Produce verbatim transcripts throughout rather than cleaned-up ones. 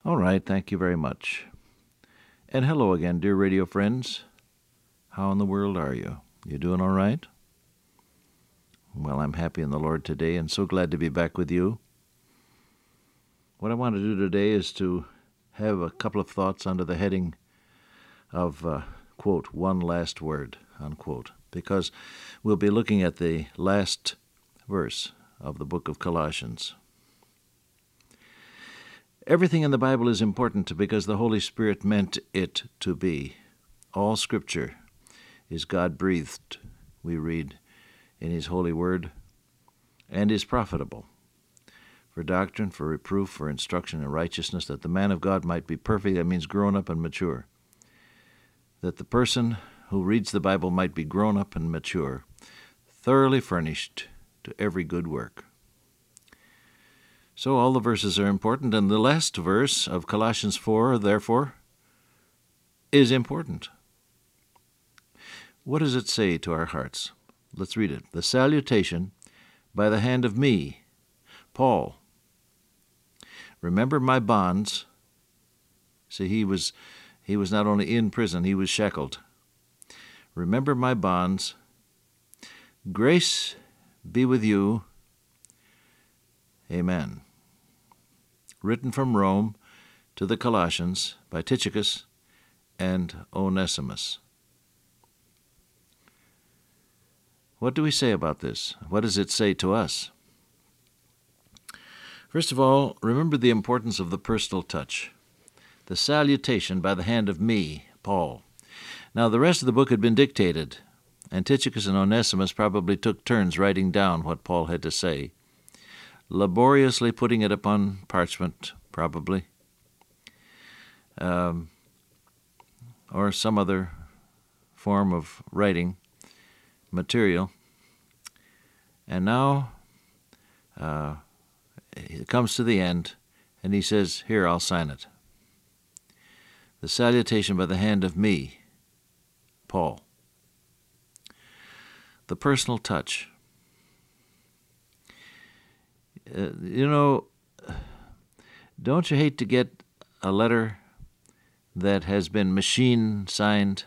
All right, thank you very much. And hello again, dear radio friends. How in the world are you? You doing all right? Well, I'm happy in the Lord today and so glad to be back with you. What I want to do today is to have a couple of thoughts under the heading of, uh, quote, one last word, unquote, because we'll be looking at the last verse of the book of Colossians. Everything in the Bible is important because the Holy Spirit meant it to be. All Scripture is God-breathed, we read in His holy word, and is profitable for doctrine, for reproof, for instruction in righteousness, that the man of God might be perfect. That means grown up and mature. That the person who reads the Bible might be grown up and mature, thoroughly furnished to every good work. So all the verses are important, and the last verse of Colossians four, therefore, is important. What does it say to our hearts? Let's read it. The salutation by the hand of me, Paul. Remember my bonds. See, he was he was not only in prison, he was shackled. Remember my bonds. Grace be with you. Amen. Written from Rome to the Colossians by Tychicus and Onesimus. What do we say about this? What does it say to us? First of all, remember the importance of the personal touch. The salutation by the hand of me, Paul. Now, the rest of the book had been dictated, and Tychicus and Onesimus probably took turns writing down what Paul had to say, laboriously putting it upon parchment, probably, um, or some other form of writing material. And now uh, it comes to the end, and he says, here, I'll sign it. The salutation by the hand of me, Paul. The personal touch. Uh, you know, don't you hate to get a letter that has been machine signed?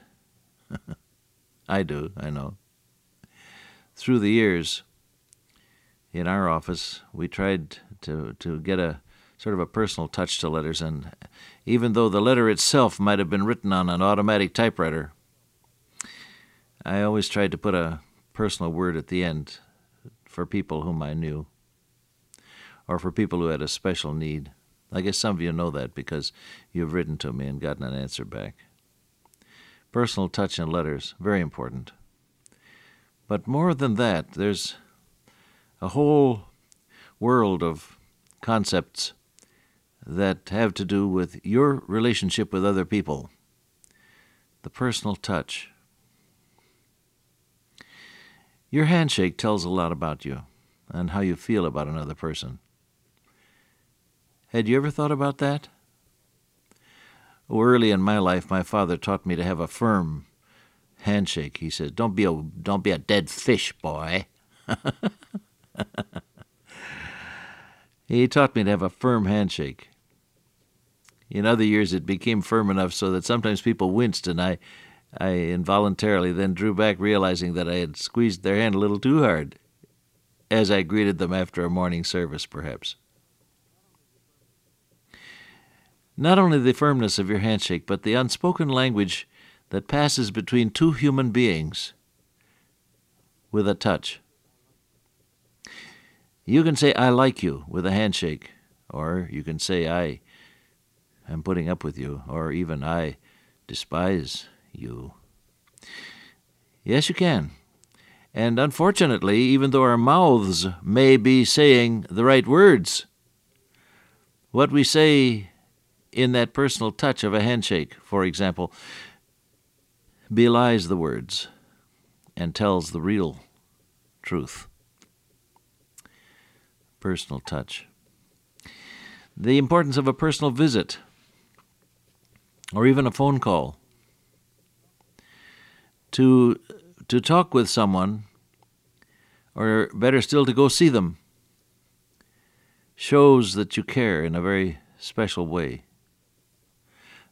I do, I know. Through the years, in our office, we tried to, to get a sort of a personal touch to letters, and even though the letter itself might have been written on an automatic typewriter, I always tried to put a personal word at the end for people whom I knew, or for people who had a special need. I guess some of you know that because you've written to me and gotten an answer back. Personal touch in letters, very important. But more than that, there's a whole world of concepts that have to do with your relationship with other people. The personal touch. Your handshake tells a lot about you and how you feel about another person. Had you ever thought about that? Oh, early in my life, my father taught me to have a firm handshake. He said, "Don't be a don't be a dead fish, boy." He taught me to have a firm handshake. In other years, it became firm enough so that sometimes people winced, and I, I involuntarily then drew back, realizing that I had squeezed their hand a little too hard, as I greeted them after a morning service, perhaps. Not only the firmness of your handshake, but the unspoken language that passes between two human beings with a touch. You can say, "I like you," with a handshake, or you can say, "I am putting up with you," or even, "I despise you." Yes, you can. And unfortunately, even though our mouths may be saying the right words, what we say in that personal touch of a handshake, for example, belies the words and tells the real truth. Personal touch. The importance of a personal visit, or even a phone call. To, to talk with someone, or better still, to go see them, shows that you care in a very special way.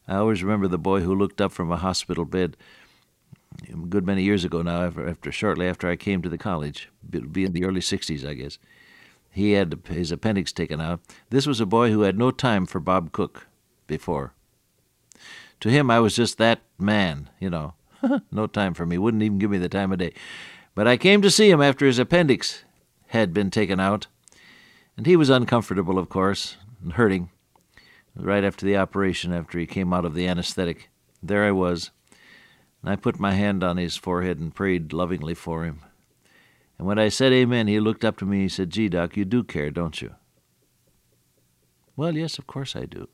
I always remember the boy who looked up from a hospital bed a good many years ago now, after, after shortly after I came to the college, be in the early sixties, I guess. He had his appendix taken out. This was a boy who had no time for Bob Cook before. To him, I was just that man, you know. No time for me. Wouldn't even give me the time of day. But I came to see him after his appendix had been taken out. And he was uncomfortable, of course, and hurting. Right after the operation, after he came out of the anesthetic, there I was. And I put my hand on his forehead and prayed lovingly for him. And when I said amen, he looked up to me and he said, "Gee, Doc, you do care, don't you?" Well, yes, of course I do.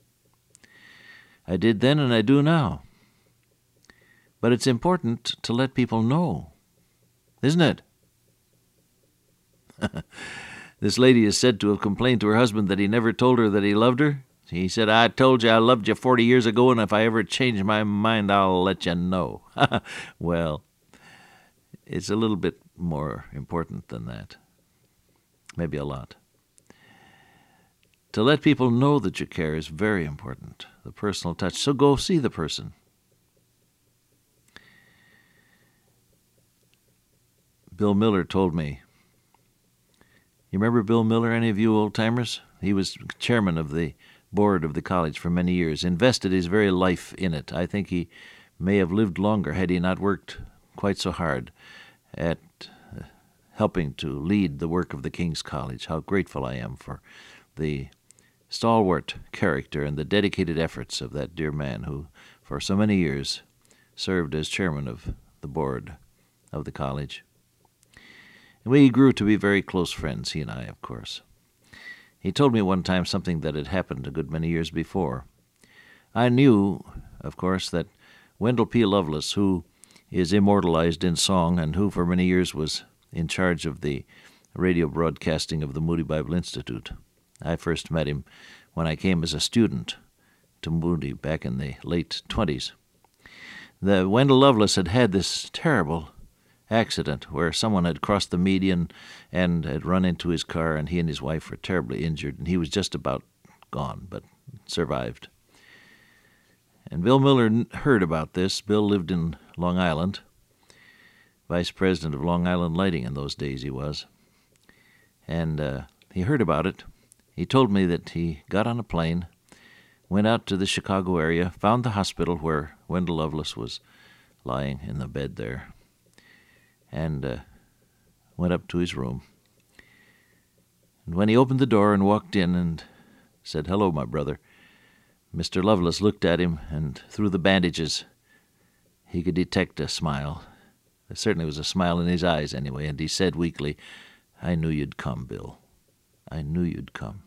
I did then and I do now. But it's important to let people know, isn't it? This lady is said to have complained to her husband that he never told her that he loved her. He said, "I told you I loved you forty years ago, and if I ever change my mind, I'll let you know." Well, it's a little bit more important than that. Maybe a lot. To let people know that you care is very important, the personal touch. So go see the person. Bill Miller told me. You remember Bill Miller, any of you old-timers? He was chairman of the board of the college for many years, invested his very life in it. I think he may have lived longer had he not worked quite so hard at uh, helping to lead the work of the King's College. How grateful I am for the stalwart character and the dedicated efforts of that dear man who, for so many years, served as chairman of the board of the college. And we grew to be very close friends, he and I, of course. He told me one time something that had happened a good many years before. I knew, of course, that Wendell P. Lovelace, who is immortalized in song and who for many years was in charge of the radio broadcasting of the Moody Bible Institute. I first met him when I came as a student to Moody back in the late twenties. The Wendell Lovelace had had this terrible accident where someone had crossed the median and had run into his car, and he and his wife were terribly injured, and he was just about gone, but survived. And Bill Miller heard about this. Bill lived in Long Island, vice president of Long Island Lighting in those days he was. And uh, he heard about it. He told me that he got on a plane, went out to the Chicago area, found the hospital where Wendell Lovelace was lying in the bed there, and uh, went up to his room. And when he opened the door and walked in and said, "Hello, my brother," Mister Lovelace looked at him, and through the bandages he could detect a smile. There certainly was a smile in his eyes anyway, and he said weakly, "I knew you'd come, Bill. I knew you'd come."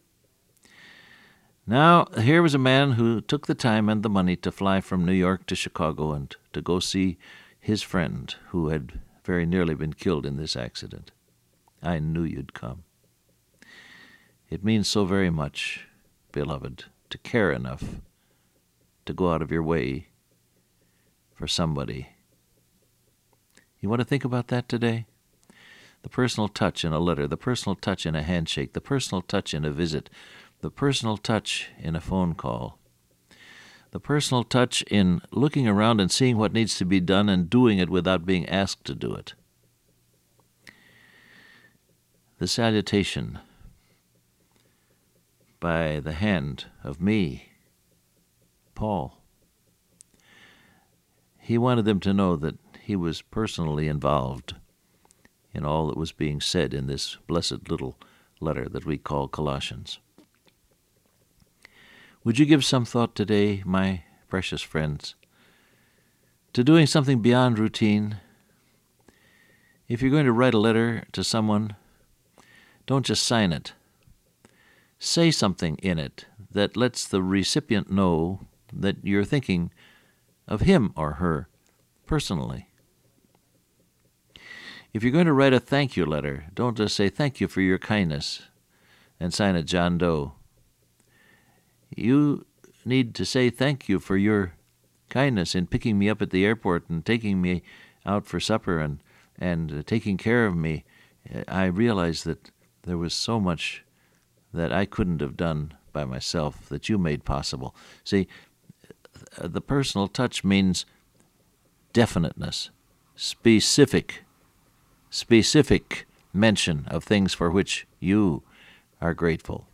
Now, here was a man who took the time and the money to fly from New York to Chicago and to go see his friend who had very nearly been killed in this accident. I knew you'd come. It means so very much, beloved, to care enough to go out of your way for somebody. You want to think about that today? The personal touch in a letter, the personal touch in a handshake, the personal touch in a visit, the personal touch in a phone call, the personal touch in looking around and seeing what needs to be done and doing it without being asked to do it. The salutation by the hand of me, Paul. He wanted them to know that he was personally involved in all that was being said in this blessed little letter that we call Colossians. Would you give some thought today, my precious friends, to doing something beyond routine? If you're going to write a letter to someone, don't just sign it. Say something in it that lets the recipient know that you're thinking of him or her personally. If you're going to write a thank you letter, don't just say thank you for your kindness and sign it John Doe. You need to say thank you for your kindness in picking me up at the airport and taking me out for supper and, and uh, taking care of me. I realized that there was so much that I couldn't have done by myself that you made possible. See, uh, the personal touch means definiteness, specific, specific mention of things for which you are grateful.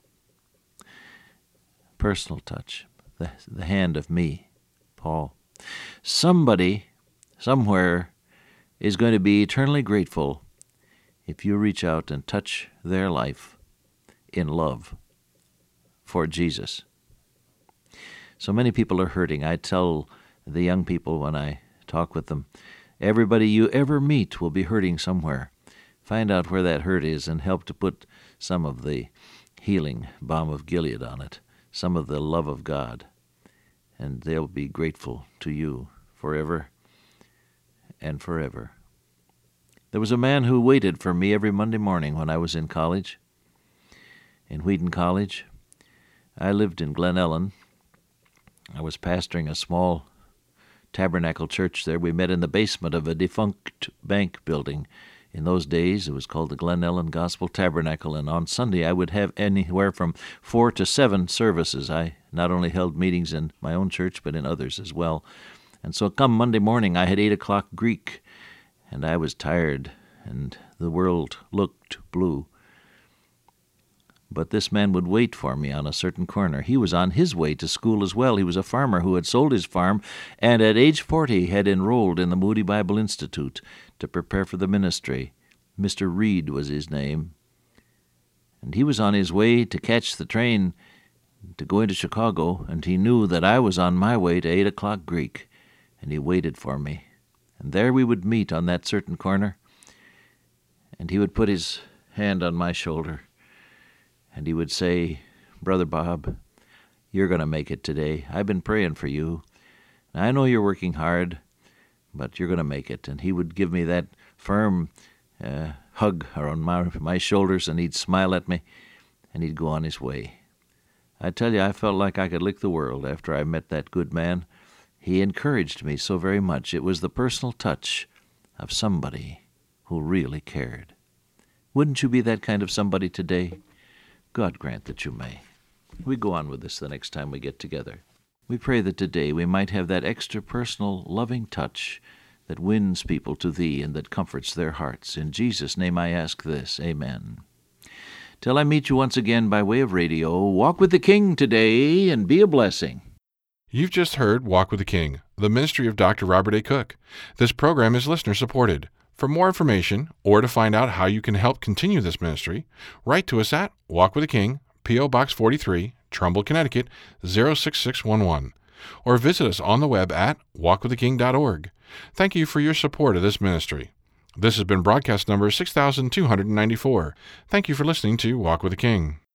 Personal touch, the, the hand of me, Paul. Somebody, somewhere, is going to be eternally grateful if you reach out and touch their life in love for Jesus. So many people are hurting. I tell the young people when I talk with them, everybody you ever meet will be hurting somewhere. Find out where that hurt is and help to put some of the healing balm of Gilead on it, some of the love of God, and they'll be grateful to you forever and forever. There was a man who waited for me every Monday morning when I was in college, in Wheaton College. I lived in Glen Ellen. I was pastoring a small tabernacle church there. We met in the basement of a defunct bank building. In those days, it was called the Glen Ellen Gospel Tabernacle, and on Sunday I would have anywhere from four to seven services. I not only held meetings in my own church, but in others as well. And so come Monday morning, I had eight o'clock Greek, and I was tired, and the world looked blue. But this man would wait for me on a certain corner. He was on his way to school as well. He was a farmer who had sold his farm, and at age forty had enrolled in the Moody Bible Institute to prepare for the ministry. Mister Reed was his name. And he was on his way to catch the train to go into Chicago, and he knew that I was on my way to eight o'clock Greek, and he waited for me. And there we would meet on that certain corner, and he would put his hand on my shoulder, and he would say, "Brother Bob, you're going to make it today. I've been praying for you. I know you're working hard, but you're going to make it." And he would give me that firm uh, hug around my, my shoulders, and he'd smile at me, and he'd go on his way. I tell you, I felt like I could lick the world after I met that good man. He encouraged me so very much. It was the personal touch of somebody who really cared. Wouldn't you be that kind of somebody today? God grant that you may. We go on with this the next time we get together. We pray that today we might have that extra personal, loving touch that wins people to Thee and that comforts their hearts. In Jesus' name I ask this. Amen. Till I meet you once again by way of radio, walk with the King today and be a blessing. You've just heard Walk with the King, the ministry of Doctor Robert A. Cook. This program is listener-supported. For more information, or to find out how you can help continue this ministry, write to us at Walk with the King, P O. Box forty-three, Trumbull, Connecticut, zero six six one one, or visit us on the web at walk with the king dot org. Thank you for your support of this ministry. This has been broadcast number six thousand two hundred ninety-four. Thank you for listening to Walk with the King.